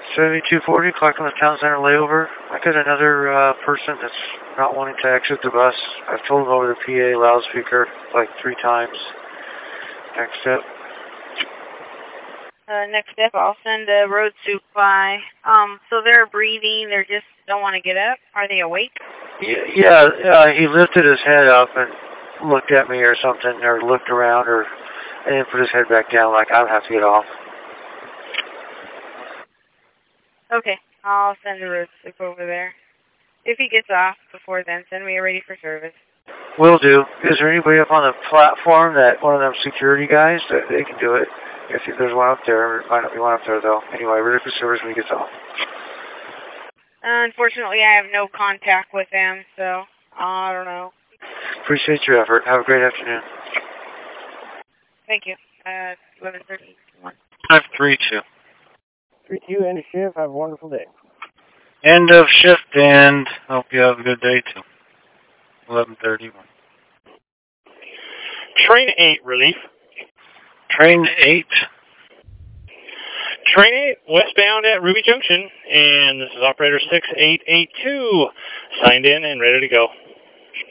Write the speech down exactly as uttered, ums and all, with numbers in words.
seventy-two forty, clock on the town center layover. I got another uh, person that's not wanting to exit the bus. I've told him over the P A loudspeaker like three times. Next step. Uh, next step, I'll send a road soup by. Um, so they're breathing, they just don't want to get up? Are they awake? Yeah, yeah uh, he lifted his head up and looked at me or something, or looked around, or and then put his head back down like I would have to get off. Okay, I'll send a road soup over there. If he gets off before then, send me a ready for service. Will do. Is there anybody up on the platform that one of them security guys that they can do it? If there's one up there, might not be one up there though. Anyway, ready for service when he gets off. Uh, unfortunately, I have no contact with them, so I don't know. Appreciate your effort. Have a great afternoon. Thank you. Uh, eleven thirty. five three two. three two, end of shift. Have a wonderful day. End of shift, and hope you have a good day, too. eleven thirty-one. Train eight, relief. Train eight. Train eight, westbound at Ruby Junction, and this is operator six eight eight two, signed in and ready to go.